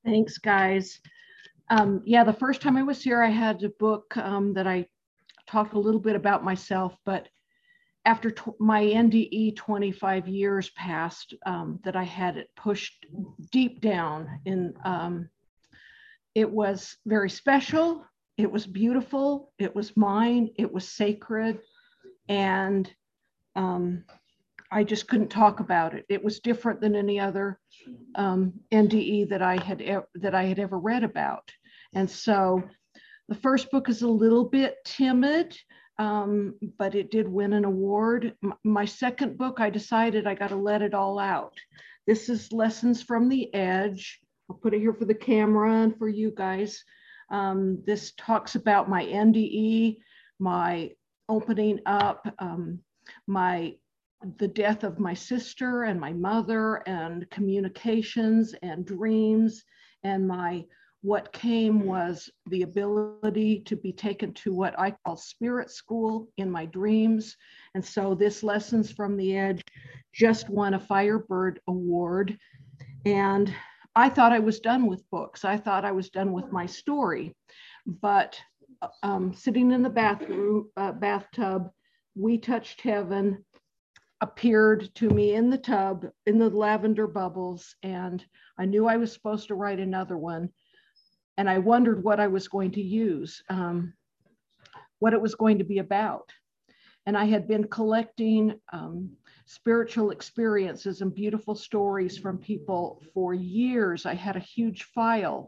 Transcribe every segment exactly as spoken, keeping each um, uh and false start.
Thanks, guys. Um, yeah, the first time I was here, I had a book um, that I talked a little bit about myself, but after t- my N D E twenty-five years passed, um, that I had it pushed deep down in, um, it was very special. It was beautiful. It was mine. It was sacred. And um, I just couldn't talk about it. It was different than any other um, N D E that I had e- that I had ever read about. And so the first book is a little bit timid, um, but it did win an award. M- my second book, I decided I got to let it all out. This is Lessons from the Edge. I'll put it here for the camera and for you guys. Um, this talks about my N D E, my opening up, um, my the death of my sister and my mother, and communications and dreams, and my what came was the ability to be taken to what I call spirit school in my dreams. And so this Lessons from the Edge just won a Firebird Award. And I thought I was done with books. I thought I was done with my story. But um, sitting in the bathroom, uh, bathtub, We Touched Heaven appeared to me in the tub, in the lavender bubbles. And I knew I was supposed to write another one. And I wondered what I was going to use, um, what it was going to be about. And I had been collecting um, spiritual experiences and beautiful stories from people for years. I had a huge file.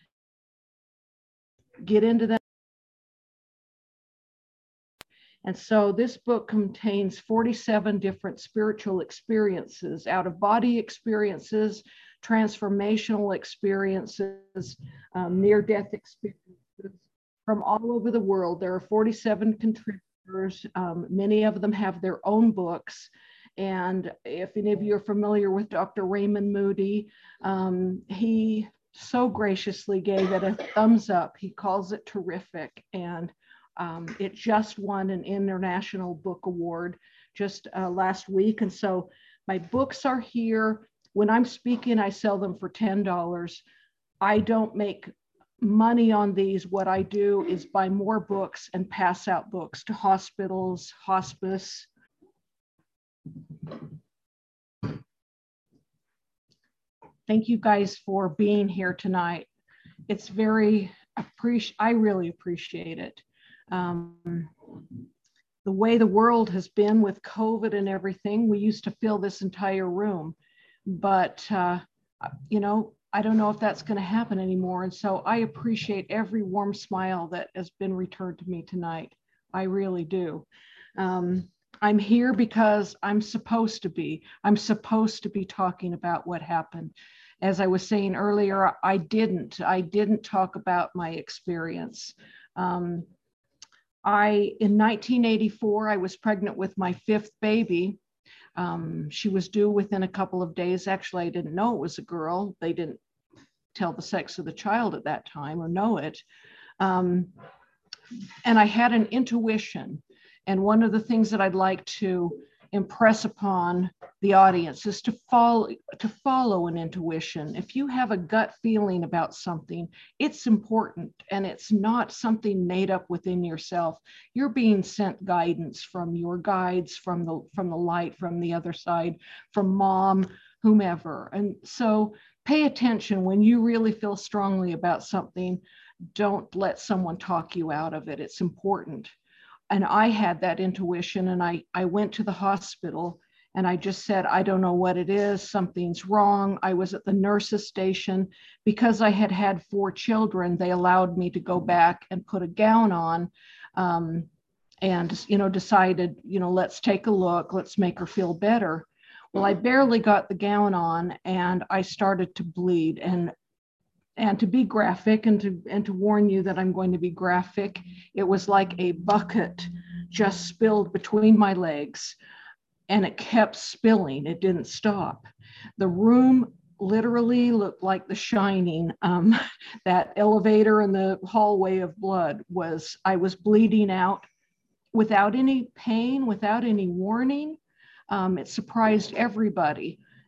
Get into that. And so this book contains forty-seven different spiritual experiences, out of body experiences, transformational experiences, um, near-death experiences from all over the world. There are forty-seven contributors. Um, many of them have their own books. And if any of you are familiar with Doctor Raymond Moody, um, he so graciously gave it a thumbs up. He calls it terrific. And um, it just won an International Book Award just uh, last week. And so my books are here. When I'm speaking, I sell them for ten dollars. I don't make money on these. What I do is buy more books and pass out books to hospitals, hospice. Thank you guys for being here tonight. It's very appreciate. I really appreciate it. Um, the way the world has been with COVID and everything, we used to fill this entire room, but uh, you know, I don't know if that's going to happen anymore. And so I appreciate every warm smile that has been returned to me tonight. I really do. Um, I'm here because I'm supposed to be. I'm supposed to be talking about what happened. As I was saying earlier, I didn't. I didn't talk about my experience. Um, I, in nineteen eighty-four, I was pregnant with my fifth baby. Um, she was due within a couple of days. Actually, I didn't know it was a girl. They didn't tell the sex of the child at that time or know it. Um, and I had an intuition. And one of the things that I'd like to impress upon the audience is to follow to follow an intuition. If you have a gut feeling about something, it's important, and it's not something made up within yourself. You're being sent guidance from your guides, from the from the light, from the other side, from mom, whomever. And so pay attention when you really feel strongly about something. Don't let someone talk you out of it. It's important. And I had that intuition, and I, I went to the hospital, and I just said, I don't know what it is. Something's wrong. I was at the nurse's station. Because I had had four children, they allowed me to go back and put a gown on, um, and, you know, decided, you know, let's take a look. Let's make her feel better. Well, I barely got the gown on, and I started to bleed. And And to be graphic, and to and to warn you that I'm going to be graphic, it was like a bucket just spilled between my legs, and it kept spilling. It didn't stop. The room literally looked like The Shining. Um, that elevator in the hallway of blood was, I was bleeding out without any pain, without any warning. Um, it surprised everybody.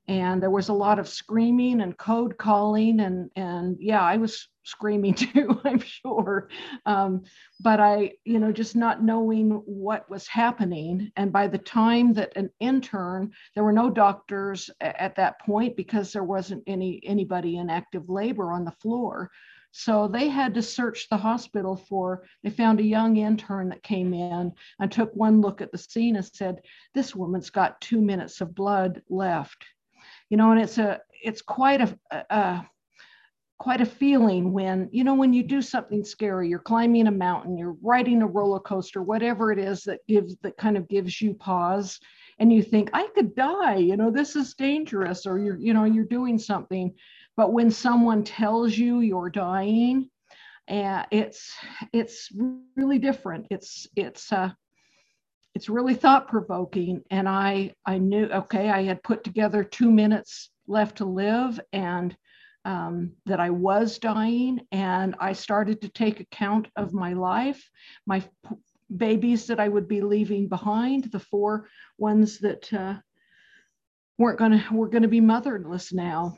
And there was a lot of screaming and code calling, and and yeah, I was screaming too, I'm sure. Um, but I, you know, just not knowing what was happening. And by the time that an intern, there were no doctors at that point because there wasn't any anybody in active labor on the floor. So they had to search the hospital for, they found a young intern that came in and took one look at the scene and said, this woman's got two minutes of blood left. You know, and it's a, it's quite a, a, quite a feeling when, you know, when you do something scary, you're climbing a mountain, you're riding a roller coaster, whatever it is that gives, that kind of gives you pause, and you think, I could die, you know, this is dangerous, or you're, you know, you're doing something. But when someone tells you you're dying, and it's, it's really different. It's, it's, uh, it's really thought-provoking. And I, I knew, okay, I had put together two minutes left to live, and um, that I was dying. And I started to take account of my life, my p- babies that I would be leaving behind, the four ones that uh, weren't gonna, were gonna be motherless now.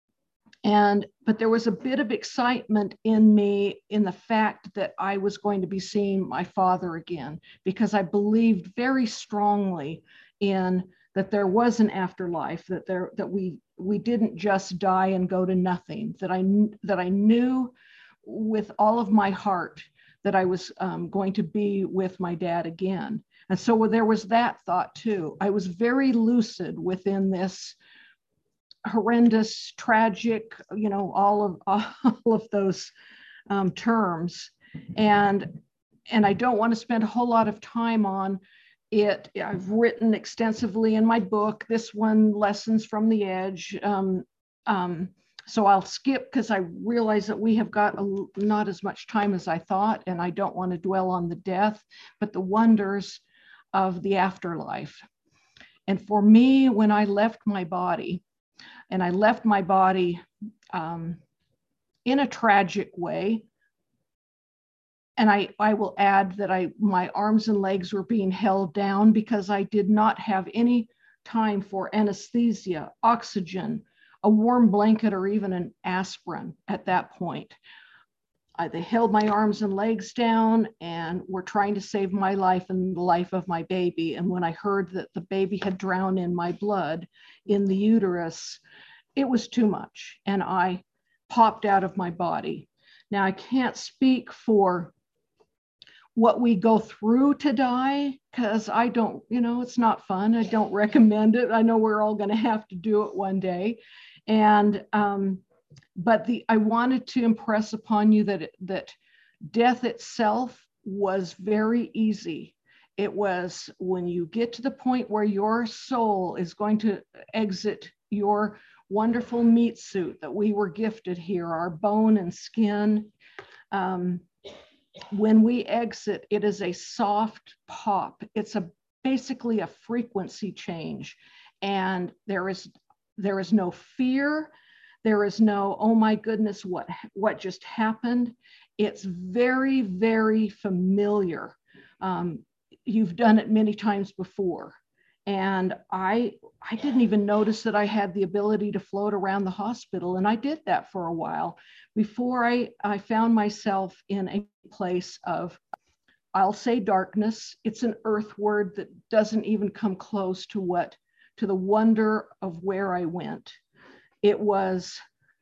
And, but there was a bit of excitement in me in the fact that I was going to be seeing my father again, because I believed very strongly in that there was an afterlife, that there, that we, we didn't just die and go to nothing, that I, that I knew with all of my heart that I was um, going to be with my dad again. And so there was that thought too. I was very lucid within this horrendous, tragic, you know, all of all of those um, terms. And and I don't want to spend a whole lot of time on it. I've written extensively in my book, this one, Lessons from the Edge. Um, um, so I'll skip, because I realize that we have got a, not as much time as I thought, and I don't want to dwell on the death, but the wonders of the afterlife. And for me, when I left my body, and I left my body um, in a tragic way. And I, I will add that I, my arms and legs were being held down because I did not have any time for anesthesia, oxygen, a warm blanket, or even an aspirin at that point. I, they held my arms and legs down and were trying to save my life and the life of my baby. And when I heard that the baby had drowned in my blood in the uterus, it was too much, and I popped out of my body. Now, I can't speak for what we go through to die, because I don't, you know, it's not fun. I don't recommend it. I know we're all going to have to do it one day. And, um, but the, I wanted to impress upon you that, that death itself was very easy. It was when you get to the point where your soul is going to exit your wonderful meat suit that we were gifted here, our bone and skin. Um, when we exit, it is a soft pop. It's a basically a frequency change, and there is there is no fear. There is no, oh my goodness, what what just happened. It's very, very familiar. Um, you've done it many times before. And I, I didn't even notice that I had the ability to float around the hospital. And I did that for a while before I, I found myself in a place of, I'll say darkness. It's an earth word that doesn't even come close to what, to the wonder of where I went. It was,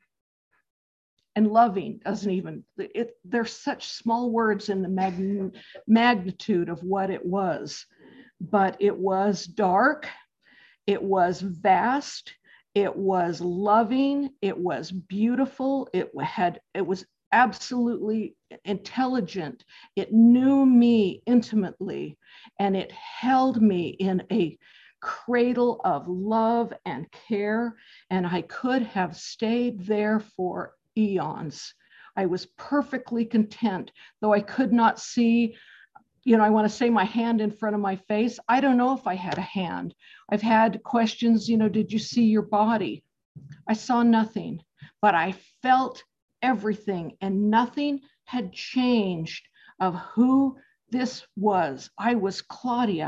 and loving doesn't even, it, there's such small words in the mag, magnitude of what it was. But it was dark, it was vast, it was loving, it was beautiful, it had, it was absolutely intelligent. It knew me intimately, and it held me in a cradle of love and care, and I could have stayed there for eons. I was perfectly content, though I could not see, you know, I want to say my hand in front of my face. I don't know if I had a hand. I've had questions, you know, did you see your body? I saw nothing, but I felt everything, and nothing had changed of who this was. I was Claudia.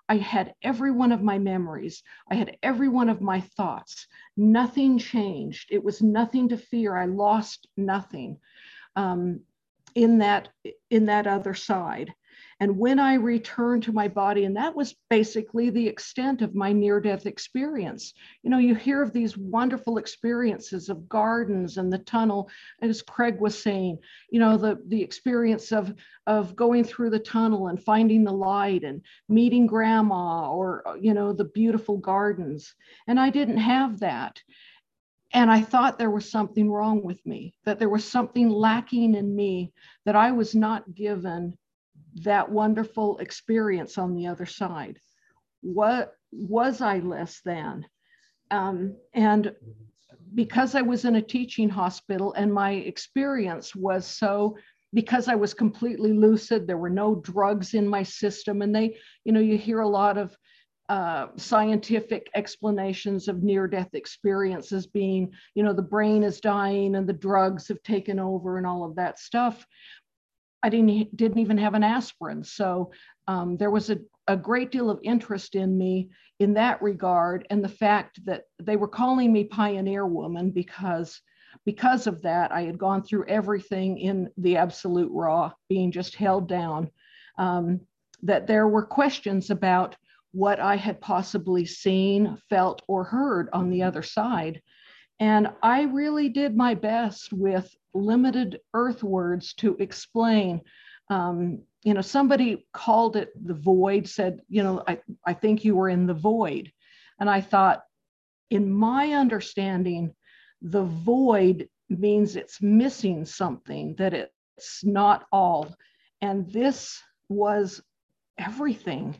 I had every one of my memories. I had every one of my thoughts. Nothing changed. It was nothing to fear. I lost nothing um, in that, in that other side. And when I returned to my body, and that was basically the extent of my near-death experience. You know, you hear of these wonderful experiences of gardens and the tunnel, as Craig was saying, you know, the, the experience of, of going through the tunnel and finding the light and meeting grandma, or, you know, the beautiful gardens. And I didn't have that. And I thought there was something wrong with me, that there was something lacking in me, that I was not given that wonderful experience on the other side. What was I less than? Um, and because I was in a teaching hospital and my experience was so, because I was completely lucid, there were no drugs in my system. And they, you know, you hear a lot of uh, scientific explanations of near-death experiences being, you know, the brain is dying and the drugs have taken over and all of that stuff. I didn't, didn't even have an aspirin. So um, there was a, a great deal of interest in me in that regard. And the fact that they were calling me Pioneer Woman because, because of that, I had gone through everything in the absolute raw, being just held down, um, that there were questions about what I had possibly seen, felt, or heard on the other side. And I really did my best with limited earth words to explain. Um, you know, somebody called it the void, said, you know, I, I think you were in the void. And I thought, in my understanding, the void means it's missing something, that it's not all. And this was everything.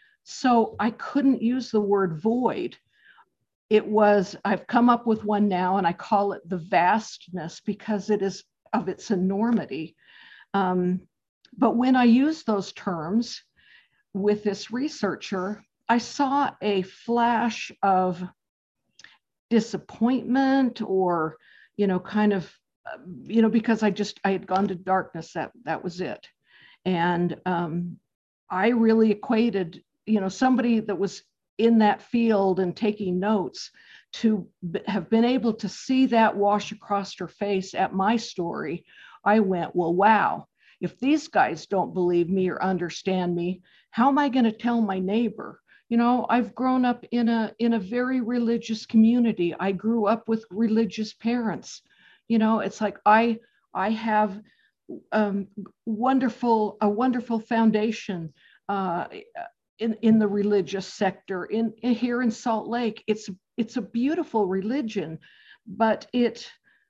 So I couldn't use the word void. It was, I've come up with one now, and I call it the vastness because it is of its enormity. Um, but when I used those terms with this researcher, I saw a flash of disappointment, or, you know, kind of, you know, because I just, I had gone to darkness, that, that was it. And um, I really equated, you know, somebody that was in that field and taking notes, to have been able to see that wash across her face at my story. I went, well, wow, if these guys don't believe me or understand me, how am I going to tell my neighbor? You know, I've grown up in a, in a very religious community. I grew up with religious parents. You know, it's like I, I have um, wonderful, a wonderful foundation uh, In, in the religious sector in, in here in Salt Lake. It's it's a beautiful religion, but it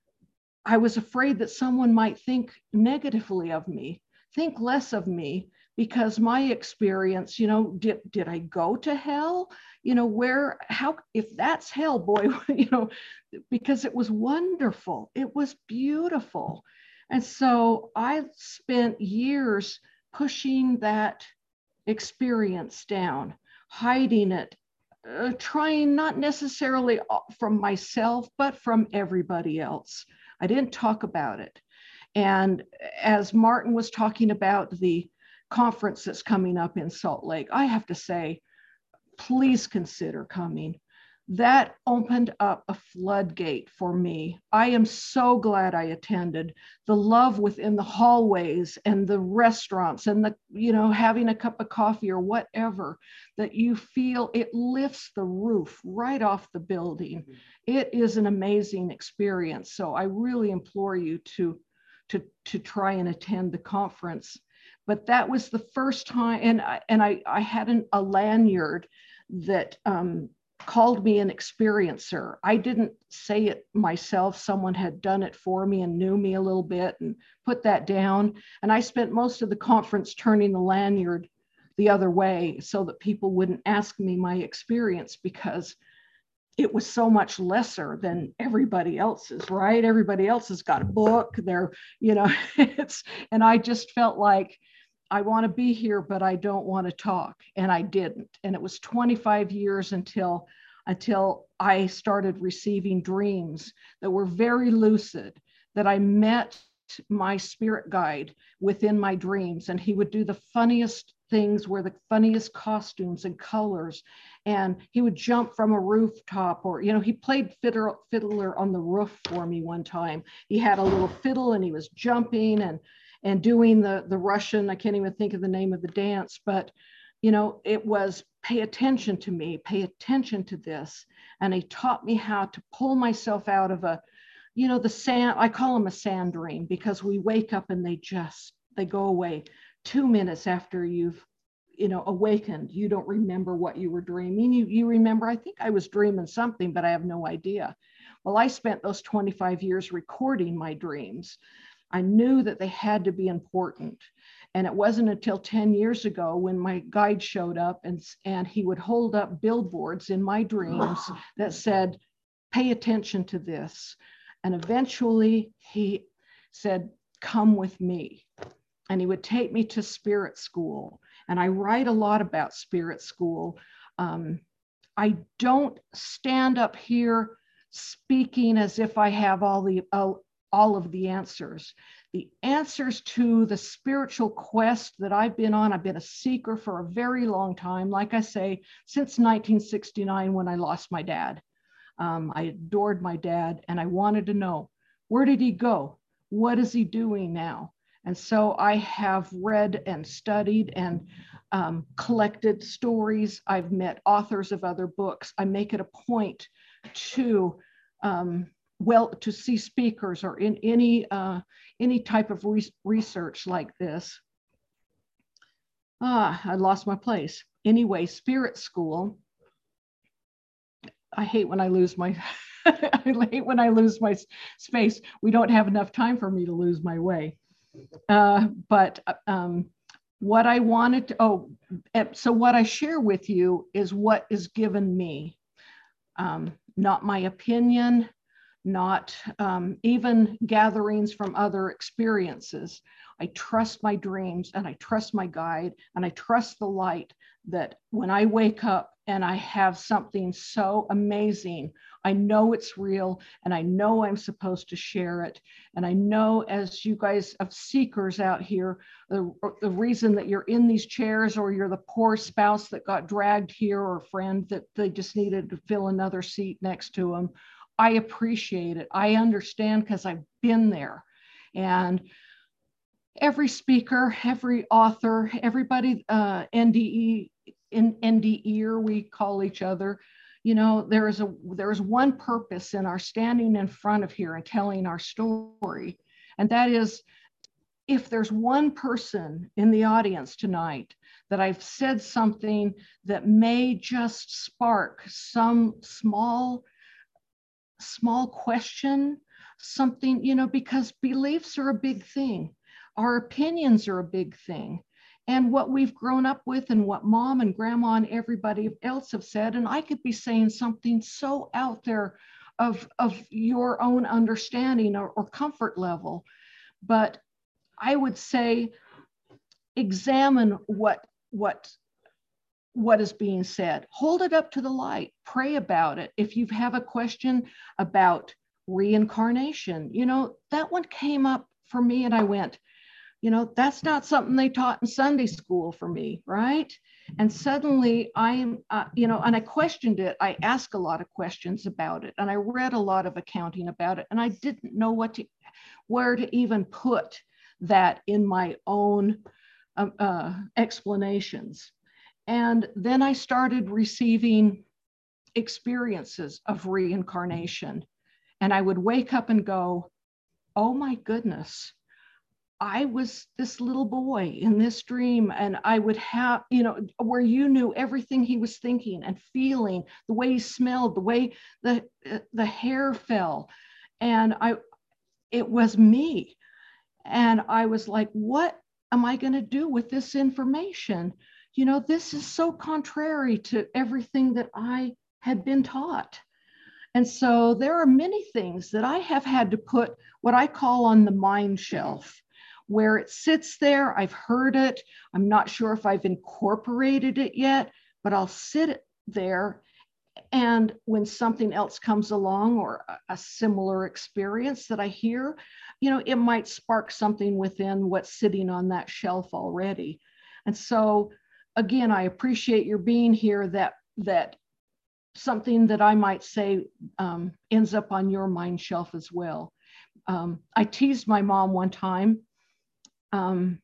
I was afraid that someone might think negatively of me, think less of me, because my experience, you know, did did I go to hell? You know, where, how, if that's hell, boy, you know, because it was wonderful, it was beautiful. And so I spent years pushing that experience down, hiding it, uh, trying not necessarily from myself, but from everybody else. I didn't talk about it. And as Martin was talking about the conference that's coming up in Salt Lake, I have to say, please consider coming. That opened up a floodgate for me. I am so glad I attended. The love within the hallways and the restaurants and the, you know, having a cup of coffee or whatever, that you feel, it lifts the roof right off the building. It is an amazing experience. So I really implore you to, to, to try and attend the conference. But that was the first time, and I, and I, I had an, a lanyard that um, called me an experiencer. I didn't say it myself. Someone had done it for me and knew me a little bit and put that down. And I spent most of the conference turning the lanyard the other way so that people wouldn't ask me my experience, because it was so much lesser than everybody else's, right? Everybody else has got a book, they're, you know, it's, and I just felt like, I want to be here, but I don't want to talk. And I didn't. And it was twenty-five years until, until I started receiving dreams that were very lucid, that I met my spirit guide within my dreams. And he would do the funniest things were the funniest costumes and colors. And he would jump from a rooftop, or, you know, he played fiddler, fiddler on the roof for me one time. He had a little fiddle and he was jumping and, and doing the, the Russian, I can't even think of the name of the dance, but, you know, it was pay attention to me, pay attention to this. And he taught me how to pull myself out of a, you know, the sand, I call them a sand dream, because we wake up and they just, they go away. Two minutes after you've, you know, awakened, you don't remember what you were dreaming. You, you remember, I think I was dreaming something, but I have no idea. Well, I spent those twenty-five years recording my dreams. I knew that they had to be important. And it wasn't until ten years ago when my guide showed up and, and he would hold up billboards in my dreams that said, pay attention to this. And eventually he said, come with me. And he would take me to spirit school. And I write a lot about spirit school. Um, I don't stand up here speaking as if I have all the uh, all of the answers. The answers to the spiritual quest that I've been on, I've been a seeker for a very long time. Like I say, since nineteen sixty-nine, when I lost my dad. Um, I adored my dad, and I wanted to know, where did he go? What is he doing now? And so I have read and studied and um, collected stories. I've met authors of other books. I make it a point to, um, well, to see speakers or in any, uh, any type of re research like this. Ah, I lost my place. Anyway, Spirit School. I hate when I lose my, I hate when I lose my space. We don't have enough time for me to lose my way. Uh, but um, what I wanted to, oh, so what I share with you is what is given me, um, not my opinion, not um, even gatherings from other experiences. I trust my dreams, and I trust my guide, and I trust the light that when I wake up and I have something so amazing, I know it's real, and I know I'm supposed to share it. And I know, as you guys of seekers out here, the, the reason that you're in these chairs, or you're the poor spouse that got dragged here, or friend that they just needed to fill another seat next to them, I appreciate it. I understand, because I've been there. And every speaker, every author, everybody, uh, N D E, in N D E-er, we call each other, you know, there is a there is one purpose in our standing in front of here and telling our story. And that is, if there's one person in the audience tonight that I've said something that may just spark some small, small question, something, you know, because beliefs are a big thing. Our opinions are a big thing. And what we've grown up with, and what mom and grandma and everybody else have said, and I could be saying something so out there of, of your own understanding or, or comfort level. But I would say, examine what, what, what is being said. Hold it up to the light. Pray about it. If you have a question about reincarnation, you know, that one came up for me, and I went, you know, that's not something they taught in Sunday school for me, right? And suddenly I am, uh, you know, and I questioned it. I asked a lot of questions about it, and I read a lot of accounting about it, and I didn't know what to, where to even put that in my own uh, uh, explanations. And then I started receiving experiences of reincarnation, and I would wake up and go, oh my goodness, I was this little boy in this dream, and I would have, you know, where you knew everything he was thinking and feeling, the way he smelled, the way the, the hair fell. And I, it was me. And I was like, what am I going to do with this information? You know, this is so contrary to everything that I had been taught. And so there are many things that I have had to put what I call on the mind shelf, where it sits there. I've heard it. I'm not sure if I've incorporated it yet, but I'll sit there. And when something else comes along, or a similar experience that I hear, you know, it might spark something within what's sitting on that shelf already. And so, again, I appreciate your being here, that, that something that I might say um, ends up on your mind shelf as well. Um, I teased my mom one time. Um,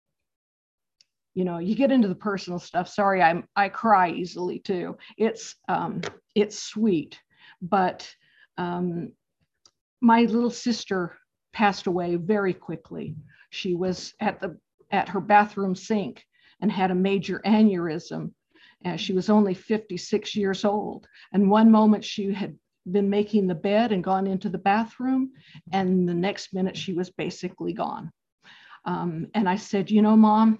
you know, you get into the personal stuff. Sorry, I'm, I cry easily too. It's, um, it's sweet, but um, my little sister passed away very quickly. She was at the, at her bathroom sink and had a major aneurysm. And she was only fifty-six years old. And one moment she had been making the bed and gone into the bathroom, and the next minute she was basically gone. Um, and I said, you know, Mom,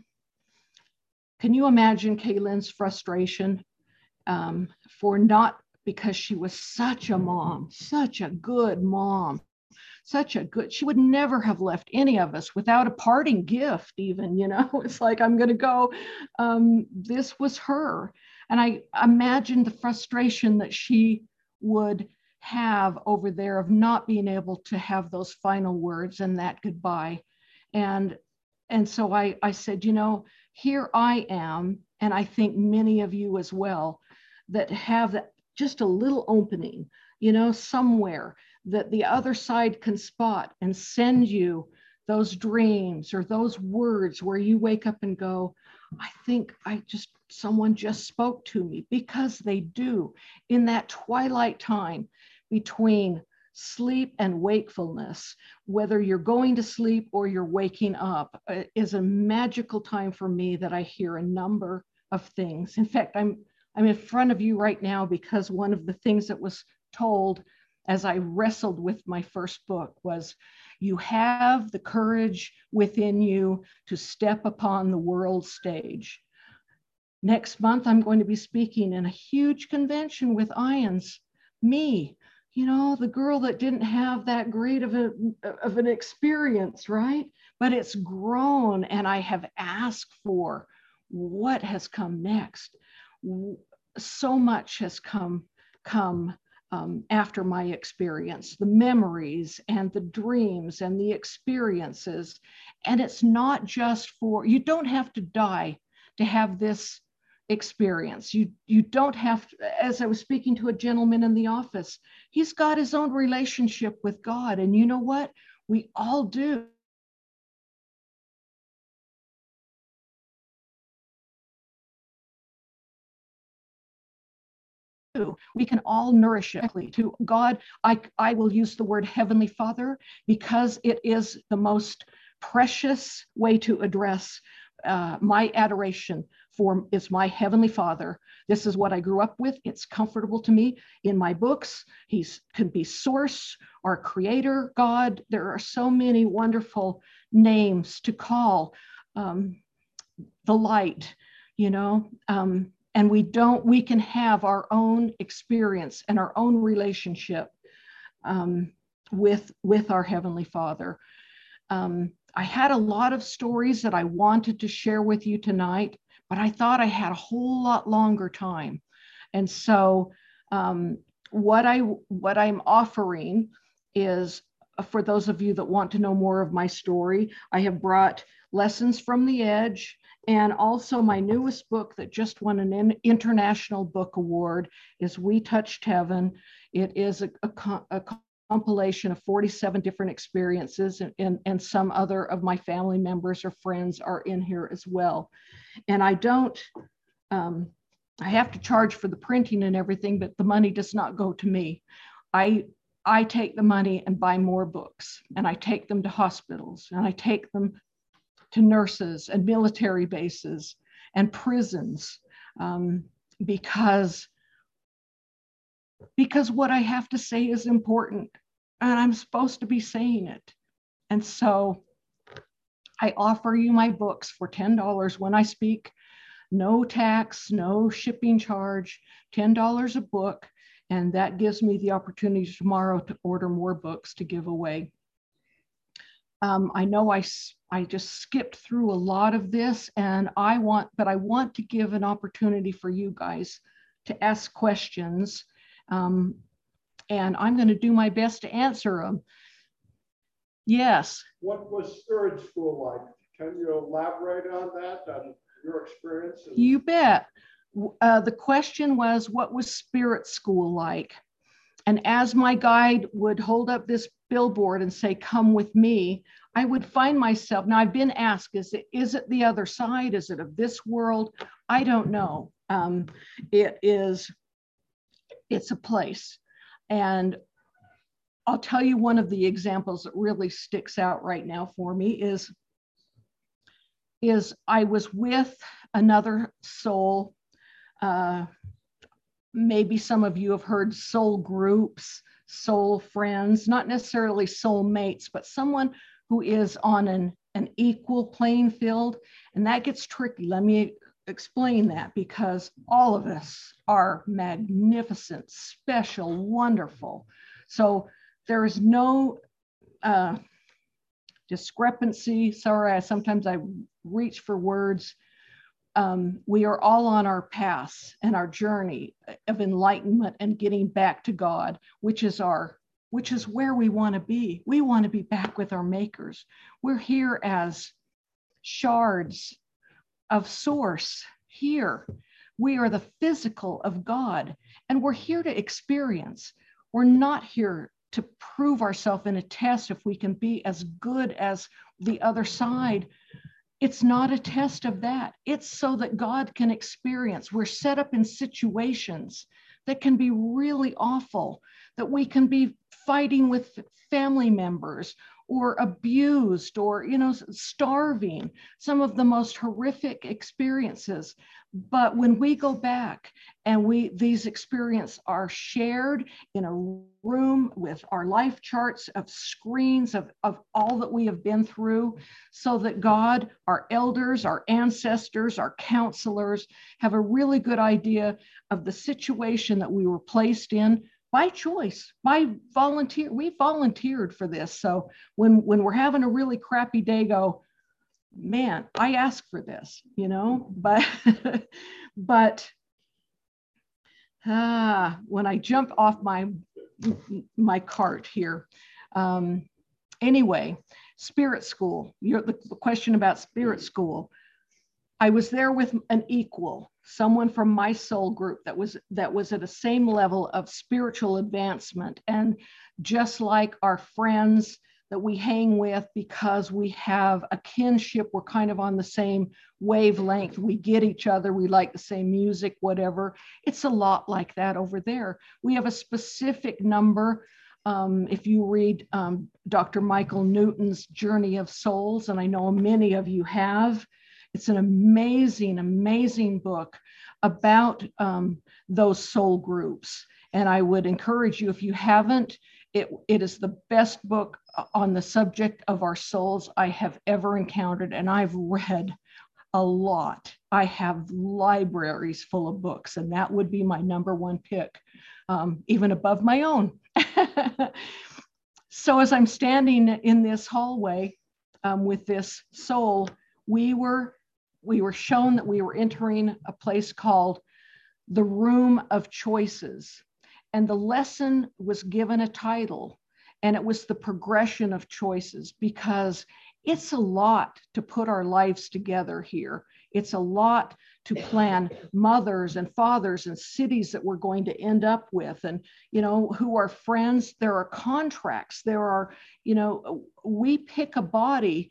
can you imagine Kaylin's frustration um, for not, because she was such a mom, such a good mom, such a good, she would never have left any of us without a parting gift even, you know, it's like, I'm going to go. Um, this was her. And I imagined the frustration that she would have over there of not being able to have those final words and that goodbye. And, and so I, I said, you know, here I am, and I think many of you as well, that have that, just a little opening, you know, somewhere that the other side can spot and send you those dreams or those words where you wake up and go, I think I just, someone just spoke to me, because they do. In that twilight time between sleep and wakefulness, whether you're going to sleep or you're waking up, uh, is a magical time for me that I hear a number of things. In fact, I'm I'm in front of you right now because one of the things that was told as I wrestled with my first book was, you have the courage within you to step upon the world stage. Next month, I'm going to be speaking in a huge convention with IONS. Me, you know, the girl that didn't have that great of, a, of an experience, right? But it's grown, and I have asked for what has come next. So much has come, come um, after my experience, the memories and the dreams and the experiences. And it's not just for, you don't have to die to have this experience. You, you don't have to, as I was speaking to a gentleman in the office, he's got his own relationship with God. And you know what? We all do. We can all nourish it to God. I, I will use the word Heavenly Father because it is the most precious way to address uh, my adoration for is my Heavenly Father. This is what I grew up with. It's comfortable to me. In my books, he's can be Source or Creator, God. There are so many wonderful names to call um, the light, you know. Um, and we don't, we can have our own experience and our own relationship um, with, with our Heavenly Father. Um, I had a lot of stories that I wanted to share with you tonight, but I thought I had a whole lot longer time. And so um, what, I, what I'm offering is, uh, for those of you that want to know more of my story, I have brought Lessons from the Edge, and also my newest book that just won an International Book Award is We Touched Heaven. It is a, a, a compilation of forty-seven different experiences, and, and, and some other of my family members or friends are in here as well. And I don't, um, I have to charge for the printing and everything, but the money does not go to me. I, I take the money and buy more books, and I take them to hospitals, and I take them to nurses and military bases and prisons, um, because, because what I have to say is important, and I'm supposed to be saying it. And so I offer you my books for ten dollars when I speak, no tax, no shipping charge, ten dollars a book. And that gives me the opportunity tomorrow to order more books to give away. Um, I know I, I just skipped through a lot of this, and I want, but I want to give an opportunity for you guys to ask questions. Um, and I'm going to do my best to answer them. Yes. What was Spirit School like? Can you elaborate on that? And your experience? And- you bet. Uh, the question was, what was spirit school like? And as my guide would hold up this billboard and say, come with me, I would find myself, now I've been asked, is it, is it the other side? Is it of this world? I don't know. Um, it is, it's a place. And I'll tell you one of the examples that really sticks out right now for me is, is I was with another soul. Uh, maybe some of you have heard soul groups, soul friends, not necessarily soul mates, but someone who is on an, an equal playing field. And that gets tricky. Let me explain that, because all of us are magnificent, special, wonderful. So there is no uh, discrepancy. Sorry, I, sometimes I reach for words. Um, we are all on our paths and our journey of enlightenment and getting back to God, which is our, which is where we want to be. We want to be back with our makers. We're here as shards of source here. We are the physical of God, and we're here to experience. We're not here to prove ourselves in a test if we can be as good as the other side. It's not a test of that. It's so that God can experience. We're set up in situations that can be really awful, that we can be fighting with family members or abused or, you know, starving, some of the most horrific experiences. But when we go back and we, these experiences are shared in a room with our life charts of screens of, of all that we have been through, so that God, our elders, our ancestors, our counselors have a really good idea of the situation that we were placed in by choice, by volunteer. We volunteered for this. So when, when we're having a really crappy day, go, man, I asked for this, you know, but, but ah, when I jump off my, my cart here, um, anyway, spirit school, you're, the question about spirit school, I was there with an equal, someone from my soul group that was that was at the same level of spiritual advancement. And just like our friends that we hang with, because we have a kinship, we're kind of on the same wavelength, we get each other, we like the same music, whatever. It's a lot like that over there. We have a specific number. Um, if you read um, Doctor Michael Newton's Journey of Souls, and I know many of you have, it's an amazing, amazing book about um, those soul groups. And I would encourage you, if you haven't, it, it is the best book on the subject of our souls I have ever encountered. And I've read a lot. I have libraries full of books, and that would be my number one pick, um, even above my own. So as I'm standing in this hallway um, with this soul, we were we were shown that we were entering a place called the Room of Choices. And the lesson was given a title, and it was the progression of choices, because it's a lot to put our lives together here. It's a lot to plan mothers and fathers and cities that we're going to end up with, and, you know, who are friends. There are contracts. There are, you know, we pick a body,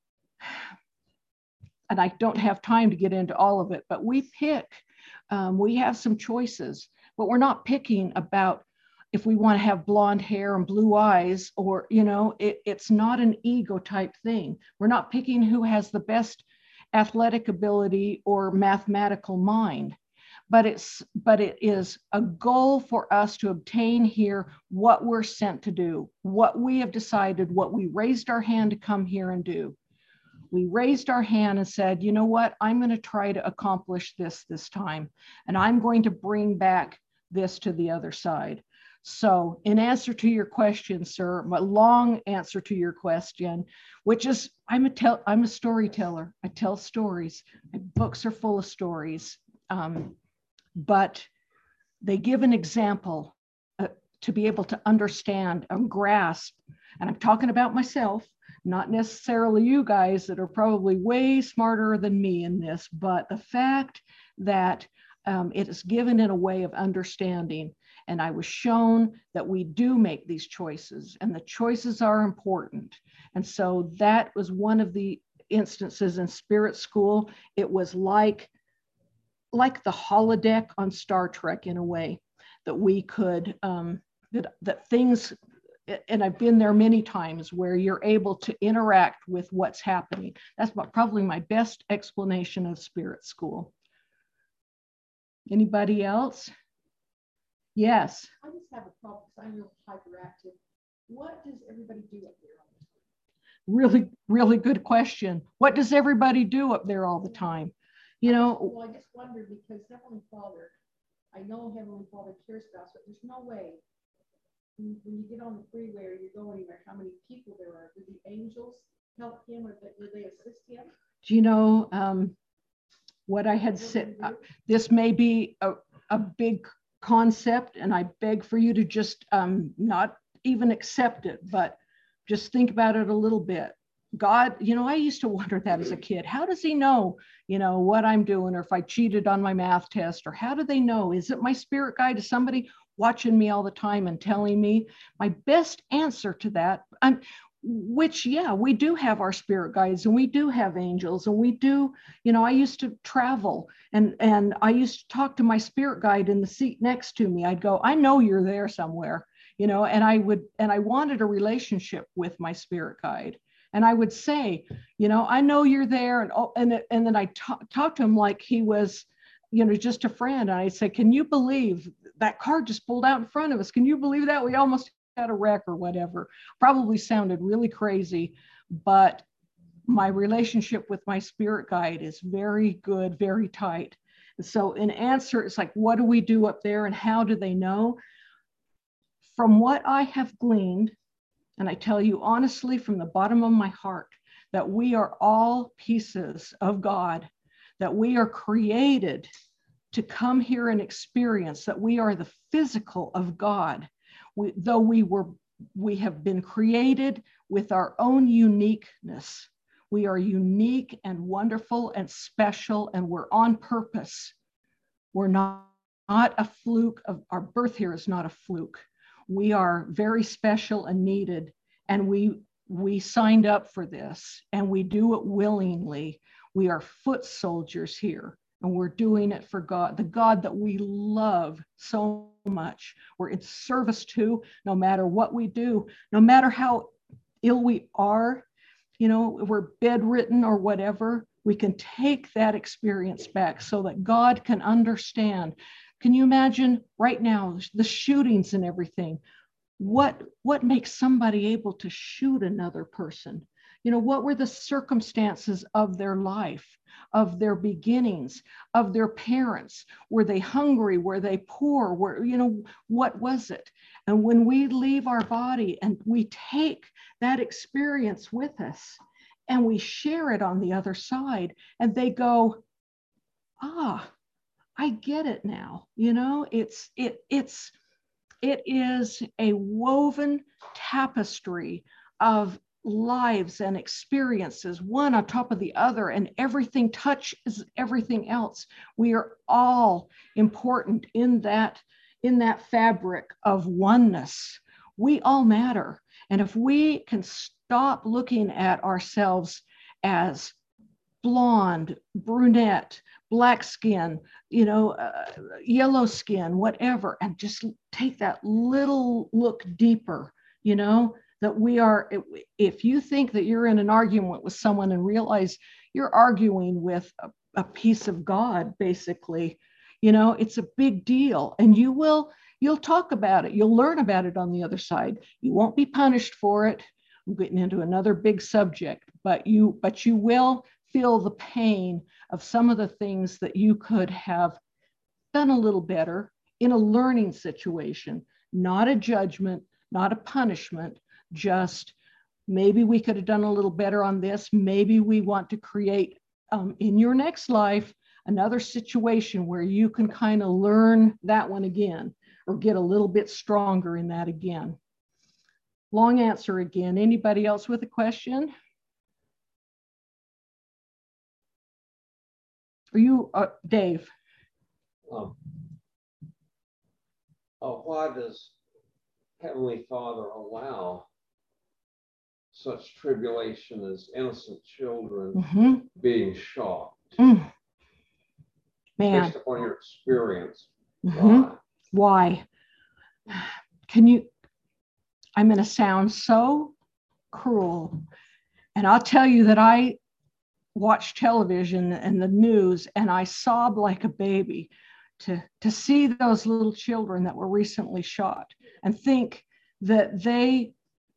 and I don't have time to get into all of it, but we pick, um, we have some choices, but we're not picking about if we want to have blonde hair and blue eyes, or, you know, it, it's not an ego type thing. We're not picking who has the best athletic ability or mathematical mind, but it's, but it is a goal for us to obtain here what we're sent to do, what we have decided, what we raised our hand to come here and do. We raised our hand and said, you know what, I'm going to try to accomplish this this time, and I'm going to bring back this to the other side. So in answer to your question, sir, my long answer to your question, which is, I'm a, tell, I'm a storyteller. I tell stories. My books are full of stories, um, but they give an example uh, to be able to understand and grasp. And I'm talking about myself, not necessarily you guys that are probably way smarter than me in this, but the fact that um, it is given in a way of understanding. And I was shown that we do make these choices, and the choices are important. And so that was one of the instances in Spirit School. It was like, like the holodeck on Star Trek in a way, that we could, um, that, that things, and I've been there many times where you're able to interact with what's happening. That's probably my best explanation of Spirit School. Anybody else? Yes. I just have a problem because I'm real hyperactive. What does everybody do up there all the time? Really, really good question. What does everybody do up there all the time? You know, well, I just wondered because Heavenly Father, I know Heavenly Father cares about us, but there's no way when, when you get on the freeway or you go anywhere, how many people there are. Do the angels help him, or do they assist him? Do you know um, what I had said? Uh, this may be a, a big concept, and I beg for you to just um, not even accept it, but just think about it a little bit. God, you know, I used to wonder that as a kid. How does he know, you know, what I'm doing, or if I cheated on my math test, or how do they know? Is it my spirit guide? Is somebody watching me all the time and telling me? My best answer to that, I'm, which, yeah, we do have our spirit guides, and we do have angels, and we do, you know, I used to travel, and, and I used to talk to my spirit guide in the seat next to me. I'd go, I know you're there somewhere, you know, and I would, and I wanted a relationship with my spirit guide. And I would say, you know, I know you're there. And, oh, and, and then I talk, talk to him like he was, you know, just a friend. And I'd say, can you believe that car just pulled out in front of us? Can you believe that? We almost had a wreck or whatever. Probably sounded really crazy, but my relationship with my spirit guide is very good, very tight. And so in answer, it's like, what do we do up there and how do they know? From what I have gleaned, and I tell you honestly from the bottom of my heart, that we are all pieces of God, that we are created to come here and experience, that we are the physical of God. We, though we were, we have been created with our own uniqueness. We are unique and wonderful and special, and we're on purpose. We're not, not a fluke. Of, our birth here is not a fluke. We are very special and needed, and we we signed up for this, and we do it willingly. We are foot soldiers here, and we're doing it for God, the God that we love so much. We're in service to, no matter what we do, no matter how ill we are, you know, we're bedridden or whatever, we can take that experience back so that God can understand. Can you imagine right now, the shootings and everything? What, what makes somebody able to shoot another person? You know, what were the circumstances of their life, of their beginnings, of their parents? Were they hungry? Were they poor? Were, you know, what was it? And when we leave our body and we take that experience with us and we share it on the other side, and they go, ah, I get it now. You know, it's, it, it's, it is a woven tapestry of lives and experiences, one on top of the other, and everything touches everything else. We are all important in that, in that fabric of oneness. We all matter. And if we can stop looking at ourselves as blonde, brunette, black skin, you know, uh, yellow skin, whatever, and just take that little look deeper, you know, that we are, if you think that you're in an argument with someone and realize you're arguing with a, a piece of God, basically, you know, it's a big deal. And you will, you'll talk about it. You'll learn about it on the other side. You won't be punished for it. I'm getting into another big subject, but you, but you will feel the pain of some of the things that you could have done a little better in a learning situation, not a judgment, not a punishment, just maybe we could have done a little better on this. Maybe we want to create um, in your next life another situation where you can kind of learn that one again or get a little bit stronger in that again. long answer again. Anybody else with a question? Are you, uh, Dave? Um, oh, why does Heavenly Father allow such tribulation as innocent children mm-hmm. being shocked? Mm. Man. Based upon your experience, mm-hmm. why? Why? Can you, I'm going to sound so cruel. And I'll tell you that I watch television and the news and I sob like a baby to, to see those little children that were recently shot and think that they,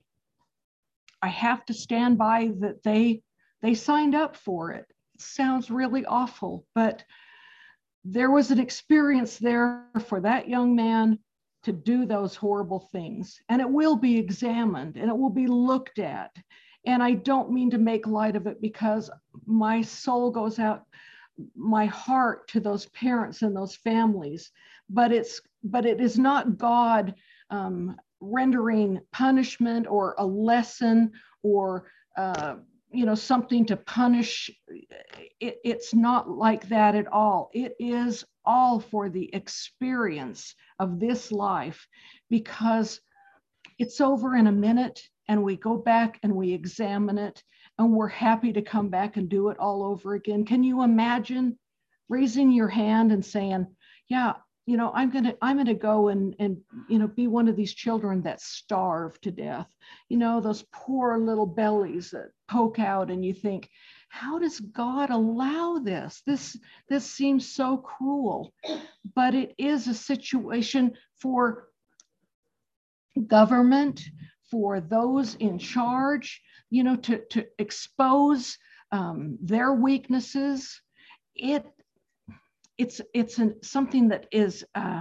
I have to stand by that they, they signed up for it. It sounds really awful, but there was an experience there for that young man to do those horrible things, and it will be examined and it will be looked at. And I don't mean to make light of it, because my soul goes out, my heart, to those parents and those families, but it's, but it is not God um, rendering punishment or a lesson or uh, you know, something to punish. It, it's not like that at all. It is all for the experience of this life, because it's over in a minute and we go back and we examine it and we're happy to come back and do it all over again. Can you imagine raising your hand and saying, yeah, you know, I'm going to, I'm going to go and, and, you know, be one of these children that starve to death, you know, those poor little bellies that poke out, and you think, how does God allow this? This, this seems so cruel, but it is a situation for government, for those in charge, you know, to, to expose um, their weaknesses. It, It's it's an, something that is, uh,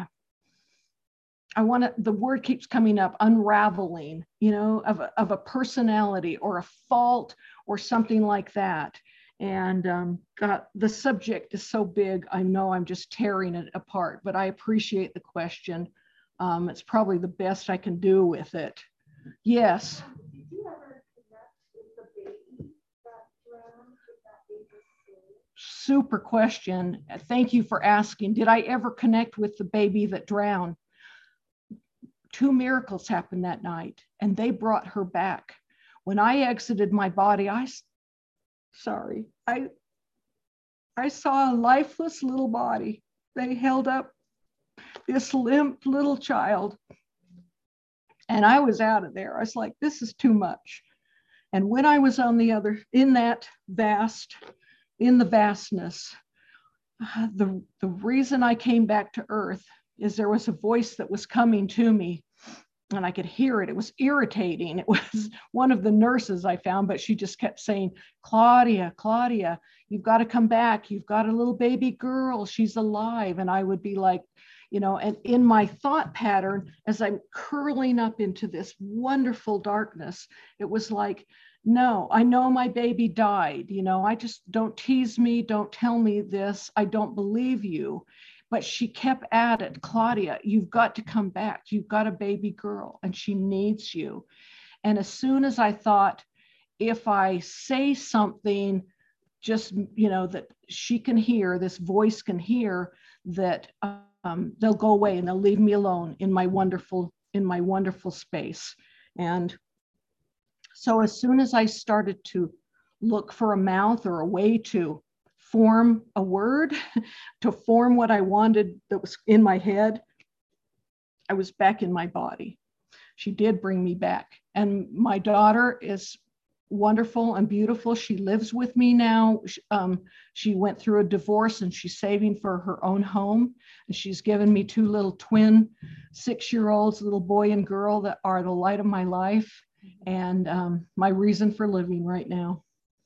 I want to, the word keeps coming up, unraveling, you know, of a, of a personality or a fault or something like that. And um, God, the subject is so big, I know I'm just tearing it apart, but I appreciate the question. Um, it's probably the best I can do with it. Yes. Did you ever connect with the baby that drowned with that baby? Super question. Thank you for asking. Did I ever connect with the baby that drowned? Two miracles happened that night, and they brought her back. When I exited my body, I, sorry, I, I saw a lifeless little body. They held up this limp little child, and I was out of there. I was like, this is too much. And when I was on the other, in that vast, in the vastness, uh, the, the reason I came back to earth is there was a voice that was coming to me, and I could hear it. It was irritating. It was one of the nurses I found, but she just kept saying, Claudia, Claudia, you've got to come back. You've got a little baby girl. She's alive. And I would be like, you know, and in my thought pattern, as I'm curling up into this wonderful darkness, it was like, no, I know my baby died. You know, I just, don't tease me. Don't tell me this. I don't believe you. But she kept at it. Claudia, you've got to come back. You've got a baby girl and she needs you. And as soon as I thought, if I say something, just, you know, that she can hear, this voice can hear, that um, they'll go away and they'll leave me alone in my wonderful, in my wonderful space. And so as soon as I started to look for a mouth or a way to form a word, to form what I wanted that was in my head, I was back in my body. She did bring me back. And my daughter is wonderful and beautiful. She lives with me now. Um, she went through a divorce and she's saving for her own home. And she's given me two little twin six-year-olds, little boy and girl, that are the light of my life and um, my reason for living right now.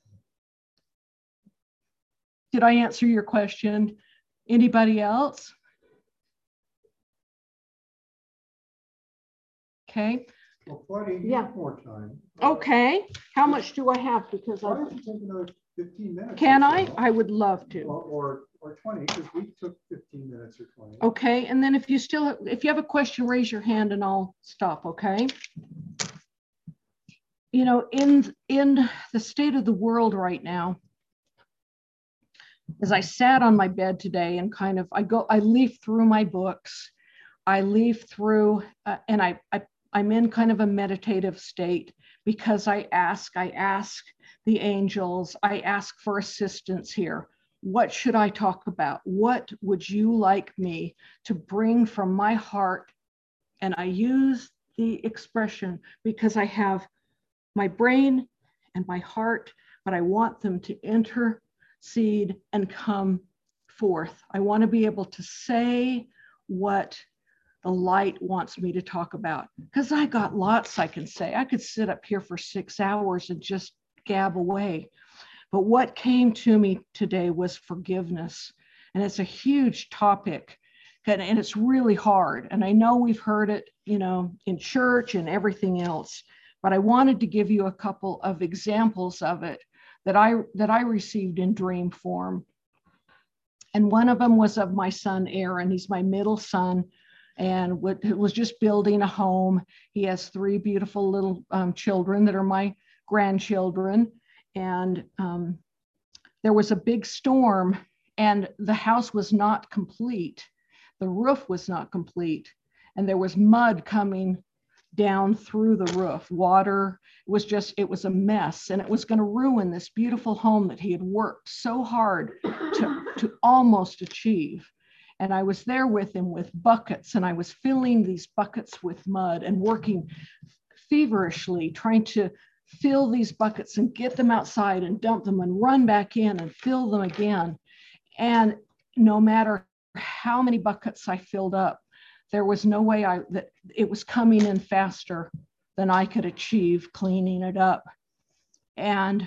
Did I answer your question? Anybody else? Okay. Well, Claudia, you Yeah. have more time. Okay. How much do I have? Because Why I don't you take another fifteen minutes? can or I? so? I would love to. Or, or, or twenty, because we took fifteen minutes or twenty. Okay. And then if you still, if you have a question, raise your hand and I'll stop. Okay. you know, in, in the state of the world right now, as I sat on my bed today and kind of, I go, I leaf through my books, I leaf through, uh, and I, I, I'm in kind of a meditative state because I ask, I ask the angels, I ask for assistance here. What should I talk about? What would you like me to bring from my heart? And I use the expression because I have my brain and my heart, but I want them to intercede and come forth. I want to be able to say what the light wants me to talk about, because I got lots I can say. I could sit up here for six hours and just gab away. But what came to me today was forgiveness. And it's a huge topic, and it's really hard. And I know we've heard it, you know, in church and everything else, but I wanted to give you a couple of examples of it that I, that I received in dream form. And one of them was of my son, Aaron. He's my middle son, and was just building a home. He has three beautiful little um, children that are my grandchildren. And um, there was a big storm, and the house was not complete. The roof was not complete, and there was mud coming down through the roof, water. It was just, it was a mess, and it was going to ruin this beautiful home that he had worked so hard to, to almost achieve. And I was there with him with buckets, and I was filling these buckets with mud and working feverishly, trying to fill these buckets and get them outside and dump them and run back in and fill them again. And no matter how many buckets I filled up, there was no way I that it was coming in faster than I could achieve cleaning it up. And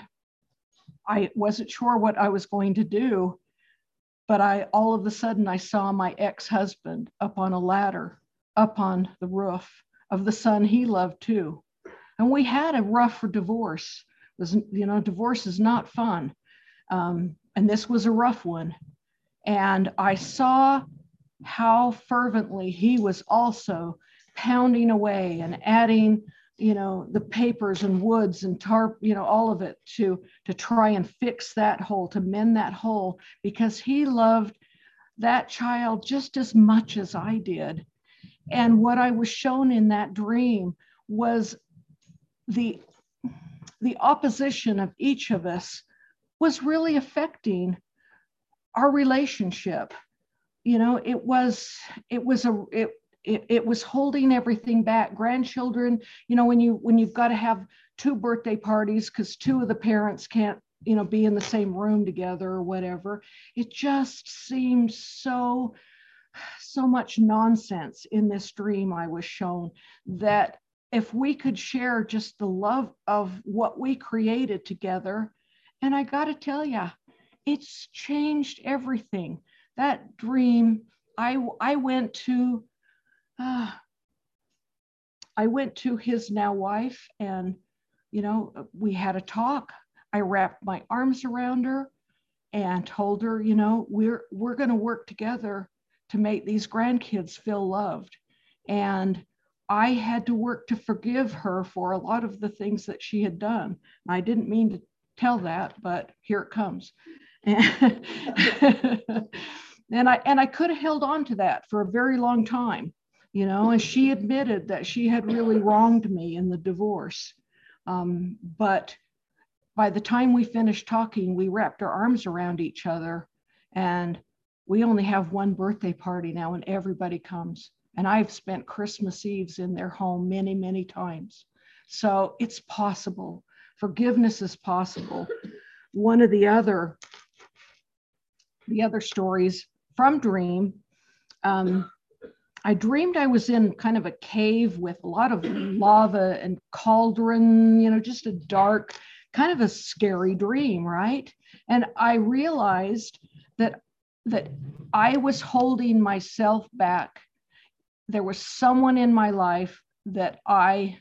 I wasn't sure what I was going to do, but I all of a sudden I saw my ex-husband up on a ladder, up on the roof of the son he loved too. And we had a rough divorce. It was, you know, divorce is not fun. Um, and this was a rough one. And I saw how fervently he was also pounding away and adding, you know, the papers and woods and tarp, you know, all of it to, to try and fix that hole, to mend that hole, because he loved that child just as much as I did. And what I was shown in that dream was the, the opposition of each of us was really affecting our relationship. You know, it was, it was a, it, it, it was holding everything back. Grandchildren, you know, when you, when you've got to have two birthday parties because two of the parents can't, you know, be in the same room together or whatever, it just seemed so, so much nonsense in this dream I was shown, that if we could share just the love of what we created together. And I got to tell you, it's changed everything. That dream, I, I went to, uh, I went to his now wife, and, you know, we had a talk. I wrapped my arms around her and told her, you know, we're, we're going to work together to make these grandkids feel loved. And I had to work to forgive her for a lot of the things that she had done. I didn't mean to tell that, but here it comes. And, and I and I could have held on to that for a very long time, you know, and she admitted that she had really wronged me in the divorce. Um, but by the time we finished talking, we wrapped our arms around each other, and we only have one birthday party now, and everybody comes. And I've spent Christmas Eves in their home many, many times. So it's possible. Forgiveness is possible. One of the other, the other stories from dream, um, I dreamed I was in kind of a cave with a lot of lava and cauldron, you know, just a dark, kind of a scary dream, right? And I realized that, that I was holding myself back. There was someone in my life that I,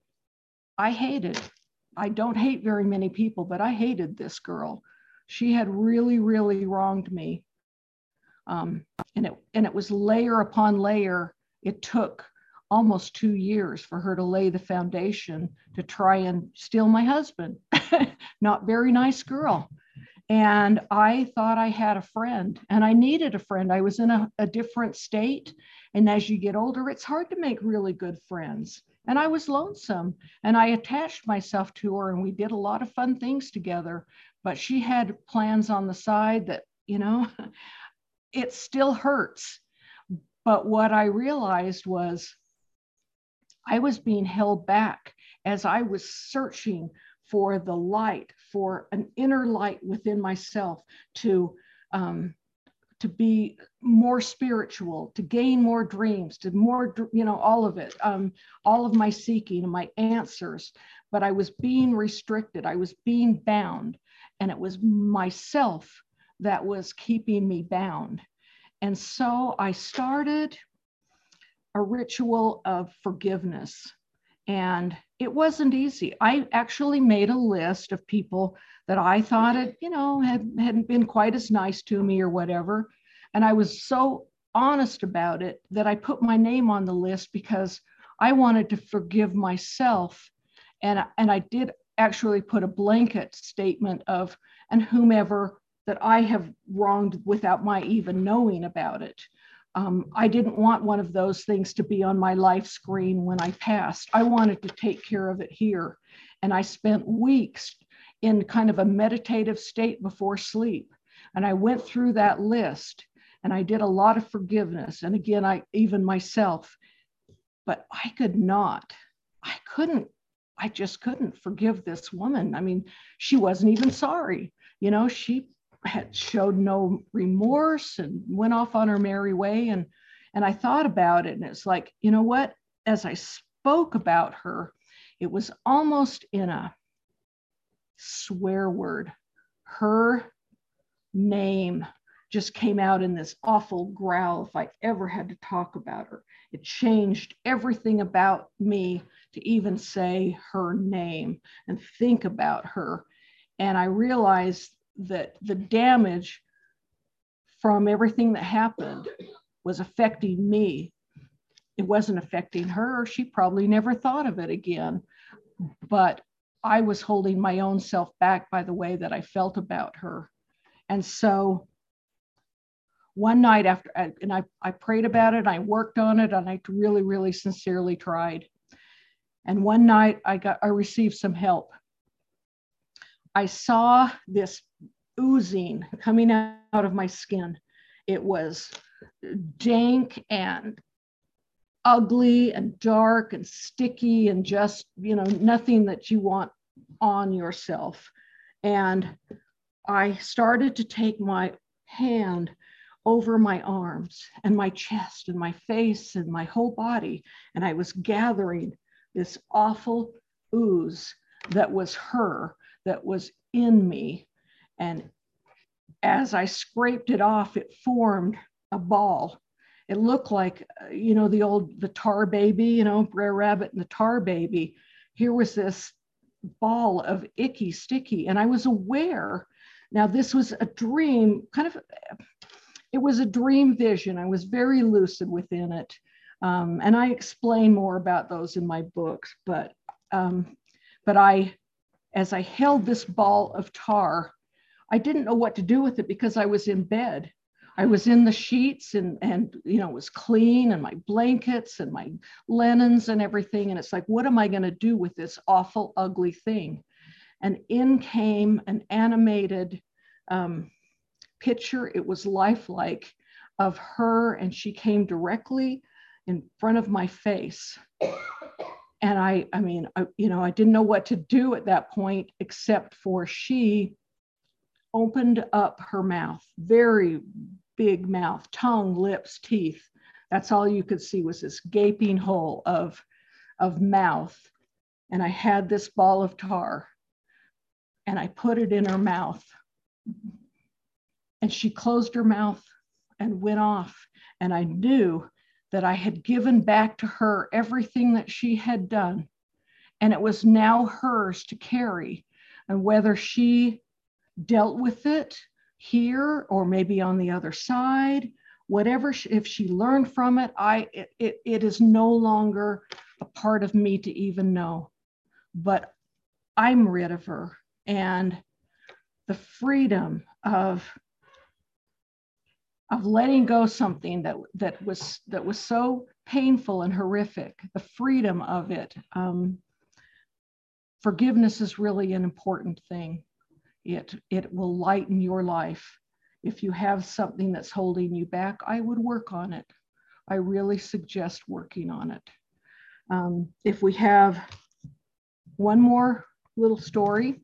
I hated. I don't hate very many people, but I hated this girl. She had really, really wronged me. Um, and, it, and it was layer upon layer. It took almost two years for her to lay the foundation to try and steal my husband. Not very nice girl. And I thought I had a friend, and I needed a friend. I was in a, a different state. And as you get older, it's hard to make really good friends. And I was lonesome, and I attached myself to her, and we did a lot of fun things together. But she had plans on the side that, you know, it still hurts. But what I realized was I was being held back as I was searching for the light, for an inner light within myself to, um, to be more spiritual, to gain more dreams, to more, you know, all of it, um, all of my seeking and my answers. But I was being restricted. I was being bound, and it was myself that was keeping me bound. And so I started a ritual of forgiveness. And it wasn't easy. I actually made a list of people that I thought had, you know, had, hadn't been quite as nice to me or whatever. And I was so honest about it that I put my name on the list because I wanted to forgive myself. And, and I did actually put a blanket statement of, and whomever that I have wronged without my even knowing about it. Um, I didn't want one of those things to be on my life screen when I passed. I wanted to take care of it here. And I spent weeks in kind of a meditative state before sleep. And I went through that list, and I did a lot of forgiveness. And again, I even myself, but I could not, I couldn't, I just couldn't forgive this woman. I mean, she wasn't even sorry. You know, she had showed no remorse and went off on her merry way. And, and I thought about it, and it's like, you know what, as I spoke about her, it was almost in a swear word. Her name just came out in this awful growl if I ever had to talk about her. It changed everything about me to even say her name and think about her. And I realized that the damage from everything that happened was affecting me. It wasn't affecting her. She probably never thought of it again. But I was holding my own self back by the way that I felt about her. And so one night after, and I, I prayed about it, I worked on it, and I really, really sincerely tried. And one night I got, I received some help. I saw this oozing coming out of my skin. It was dank and ugly and dark and sticky and just, you know, nothing that you want on yourself. And I started to take my hand over my arms and my chest and my face and my whole body. And I was gathering this awful ooze that was her, that was in me. And as I scraped it off, it formed a ball. It looked like, you know, the old, the tar baby, you know, Brer Rabbit and the tar baby. Here was this ball of icky, sticky. And I was aware, now this was a dream, kind of, it was a dream vision. I was very lucid within it. Um, and I explain more about those in my books, but, um, but I, as I held this ball of tar, I didn't know what to do with it because I was in bed. I was in the sheets and, and, you know, it was clean, and my blankets and my linens and everything. And it's like, what am I going to do with this awful, ugly thing? And in came an animated um, picture. It was lifelike of her, and she came directly in front of my face. And I, I mean, I, you know, I didn't know what to do at that point, except for she opened up her mouth, very big mouth, tongue, lips, teeth. That's all you could see was this gaping hole of, of mouth. And I had this ball of tar, and I put it in her mouth. And she closed her mouth and went off. And I knew that I had given back to her everything that she had done. And it was now hers to carry. And whether she dealt with it here or maybe on the other side, whatever, she, if she learned from it, I, it, it, it is no longer a part of me to even know, but I'm rid of her. And the freedom of, of letting go something that, that was, that was so painful and horrific, the freedom of it. Um, forgiveness is really an important thing. It, it will lighten your life. If you have something that's holding you back, I would work on it. I really suggest working on it. Um, if we have one more little story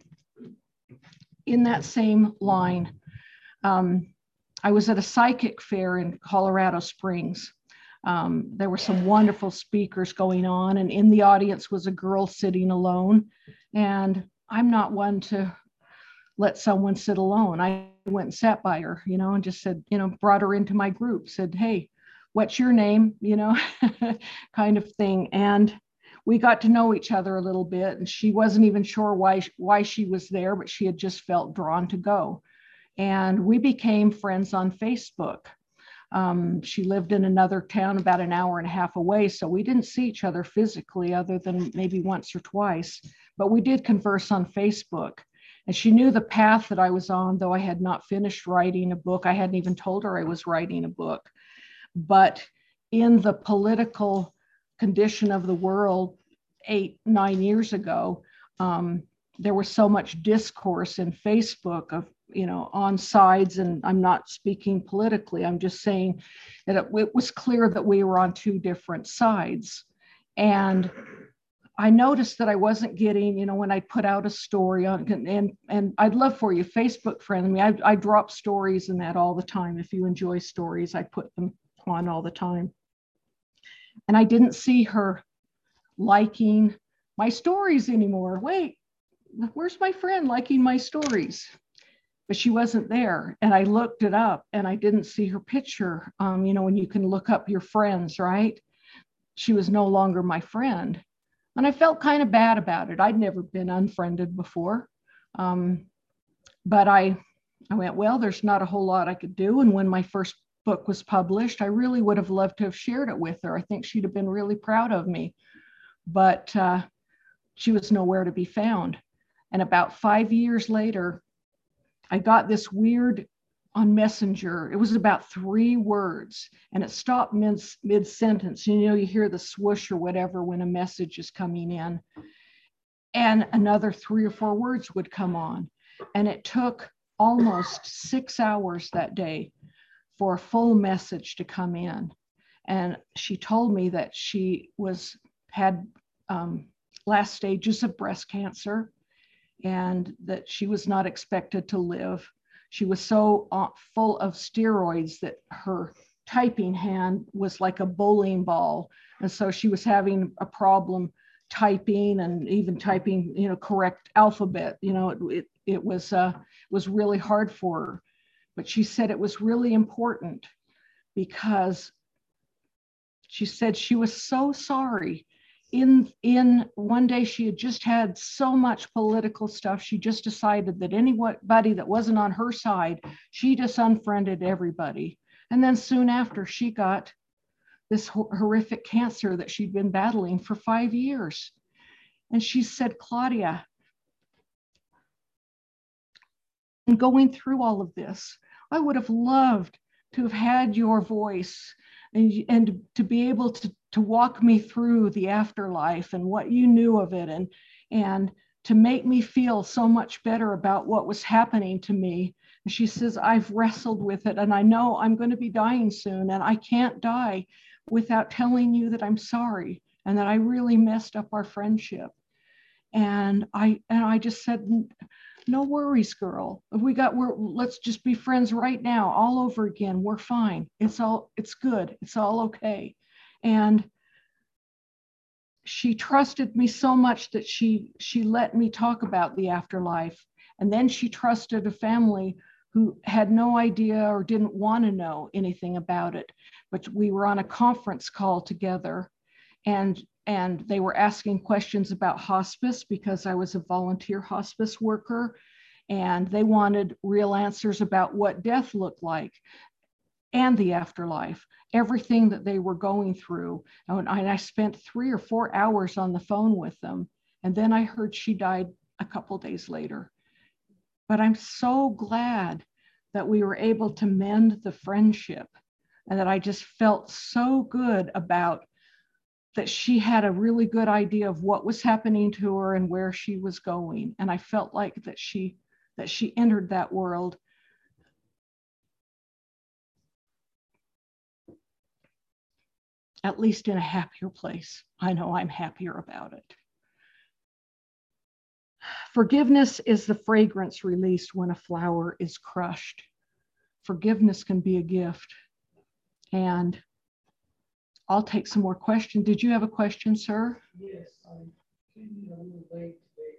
in that same line. Um, I was at a psychic fair in Colorado Springs. Um, there were some wonderful speakers going on, and in the audience was a girl sitting alone. And I'm not one to let someone sit alone. I went and sat by her, you know, and just said, you know, brought her into my group, said, hey, what's your name? You know, kind of thing. And we got to know each other a little bit, and she wasn't even sure why, why she was there, but she had just felt drawn to go. And we became friends on Facebook. Um, she lived in another town about an hour and a half away, so we didn't see each other physically other than maybe once or twice, but we did converse on Facebook. And she knew the path that I was on, though I had not finished writing a book. I hadn't even told her I was writing a book. But in the political condition of the world eight, nine years ago, um, there was so much discourse in Facebook of, you know, on sides, and I'm not speaking politically, I'm just saying that it, it was clear that we were on two different sides. And I noticed that I wasn't getting, you know, when I put out a story on, and and I'd love for you, Facebook friend, I mean, I, I drop stories and that all the time. If you enjoy stories, I put them on all the time. And I didn't see her liking my stories anymore. Wait, where's my friend liking my stories? But she wasn't there. And I looked it up and I didn't see her picture. Um, you know, when you can look up your friends, right? She was no longer my friend. And I felt kind of bad about it. I'd never been unfriended before. Um, but I, I went, well, there's not a whole lot I could do. And when my first book was published, I really would have loved to have shared it with her. I think she'd have been really proud of me. But uh, she was nowhere to be found. And about five years later, I got this weird on Messenger. It was about three words and it stopped mid, mid-sentence. You know, you hear the swoosh or whatever when a message is coming in. And another three or four words would come on. And it took almost six hours that day for a full message to come in. And she told me that she was had um, last stages of breast cancer, and that she was not expected to live. She was so uh, full of steroids that her typing hand was like a bowling ball. And so she was having a problem typing and even typing, you know, correct alphabet. You know, it, it, it was, uh, was really hard for her. But she said it was really important because she said she was so sorry. In, in one day, she had just had so much political stuff. She just decided that anybody that wasn't on her side, she just unfriended everybody. And then soon after, she got this horrific cancer that she'd been battling for five years. And she said, Claudia, in going through all of this, I would have loved to have had your voice and, and to be able to, to walk me through the afterlife and what you knew of it, and, and to make me feel so much better about what was happening to me. And she says, I've wrestled with it, and I know I'm going to be dying soon, and I can't die without telling you that I'm sorry and that I really messed up our friendship. And I, and I just said, no worries, girl. If we got, we're, let's just be friends right now, all over again. We're fine. It's all, it's good. It's all okay. And she trusted me so much that she, she let me talk about the afterlife. And then she trusted a family who had no idea or didn't want to know anything about it. But we were on a conference call together, and And they were asking questions about hospice because I was a volunteer hospice worker, and they wanted real answers about what death looked like. and the afterlife, everything that they were going through. And I spent three or four hours on the phone with them. And then I heard she died a couple days later. But I'm so glad that we were able to mend the friendship, and that I just felt so good about that she had a really good idea of what was happening to her and where she was going. And I felt like that she that she entered that world at least in a happier place. I know I'm happier about it. Forgiveness is the fragrance released when a flower is crushed. Forgiveness can be a gift. And I'll take some more questions. Did you have a question, sir? Yes, I came in a little late today.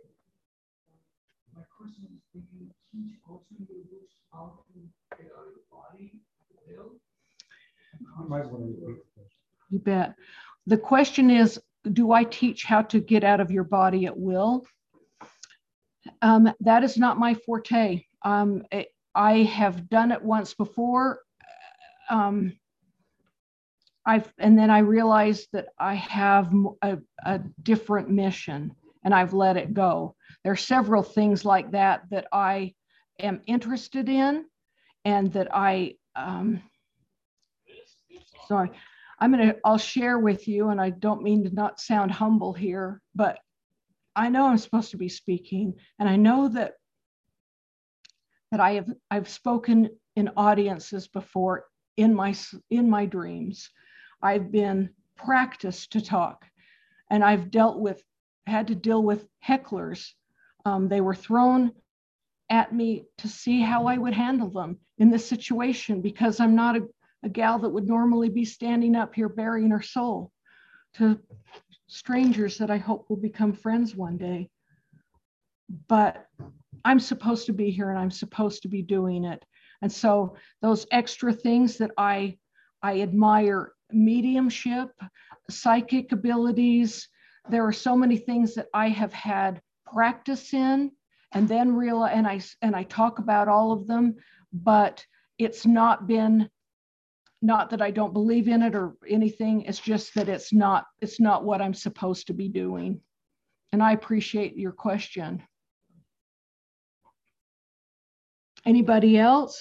My question is, do you teach also your books how to get out of your body at will? You might want to repeat the question. You bet. The question is, do I teach how to get out of your body at will? Um, that is not my forte. Um, it, I have done it once before. Um, I've, and then I realized that I have a, a different mission, and I've let it go. There are several things like that that I am interested in, and that I, um, sorry, I'm gonna, I'll share with you, and I don't mean to not sound humble here, but I know I'm supposed to be speaking, and I know that that I have I've spoken in audiences before in my in my dreams. I've been practiced to talk, and I've dealt with had to deal with hecklers. Um, they were thrown at me to see how I would handle them in this situation, because I'm not a, a gal that would normally be standing up here bearing her soul to strangers that I hope will become friends one day. But I'm supposed to be here, and I'm supposed to be doing it. And so those extra things that I, I admire, mediumship, psychic abilities, there are so many things that I have had practice in, and then realize, and I, and I talk about all of them, but it's not been, not that I don't believe in it or anything. It's just that it's not, it's not what I'm supposed to be doing. And I appreciate your question. Anybody else?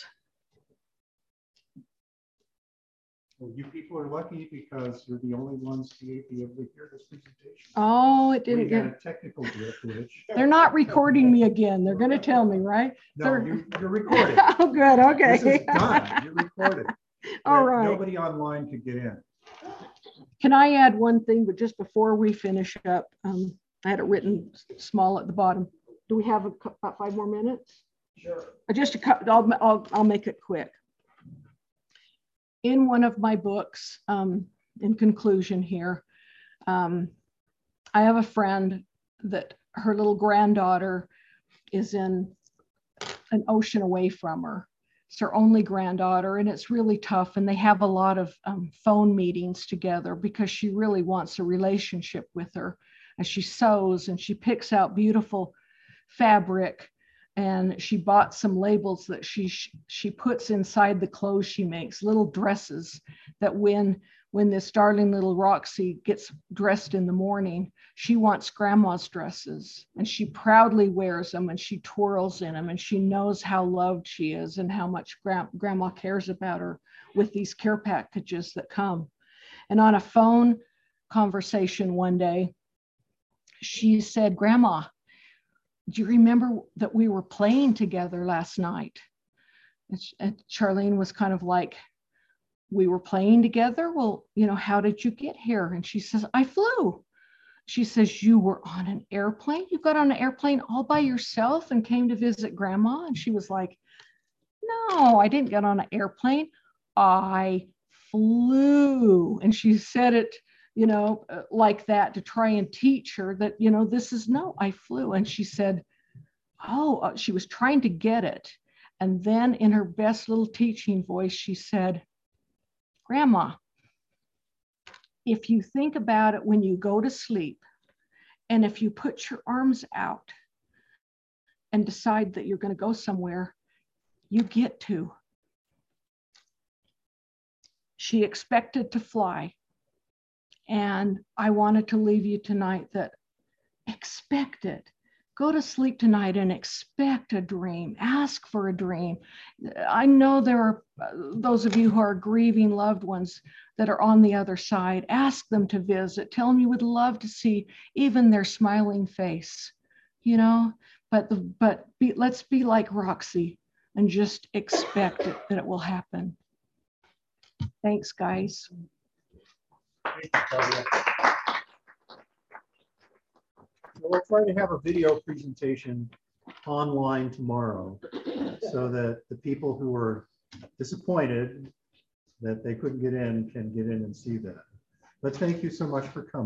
Well, you people are lucky because you're the only ones to be able to hear this presentation. Oh, it didn't We had get, a technical glitch. they're not recording me again. They're going to tell me, right? No, They're- you, you're recorded. Oh, good. Okay. This is done. You're recorded. All But right. Nobody online could get in. Can I add one thing, but just before we finish up, um, I had it written small at the bottom. Do we have a, about five more minutes? Sure. Just a couple, I'll, I'll, I'll make it quick. In one of my books, um, in conclusion here, um, I have a friend that her little granddaughter is in an ocean away from her. It's her only granddaughter, and it's really tough. And they have a lot of um, phone meetings together because she really wants a relationship with her. And she sews and she picks out beautiful fabric, and she bought some labels that she she puts inside the clothes she makes, little dresses that when when this darling little Roxy gets dressed in the morning, she wants grandma's dresses, and she proudly wears them, and she twirls in them, and she knows how loved she is and how much gra- grandma cares about her with these care packages that come. And on a phone conversation one day, she said, "Grandma, do you remember that we were playing together last night?" And Charlene was kind of like, "We were playing together? Well, you know, how did you get here?" And she says, "I flew." She says, "You were on an airplane? You got on an airplane all by yourself and came to visit Grandma?" And she was like, "No, I didn't get on an airplane. I flew." And she said it, you know, like that to try and teach her that, you know, this is no, I flew. And she said, oh, she was trying to get it. And then in her best little teaching voice, she said, "Grandma, if you think about it when you go to sleep, and if you put your arms out and decide that you're going to go somewhere, you get to. She expected to fly. And I wanted to leave you tonight that expect it. Go to sleep tonight and expect a dream. Ask for a dream. I know there are those of you who are grieving loved ones that are on the other side. Ask them to visit. Tell them you would love to see even their smiling face, you know, but, the, but be, let's be like Roxy and just expect it, that it will happen. Thanks, guys. Thank you, Claudia. We'll try to have a video presentation online tomorrow so that the people who were disappointed that they couldn't get in can get in and see that. But thank you so much for coming.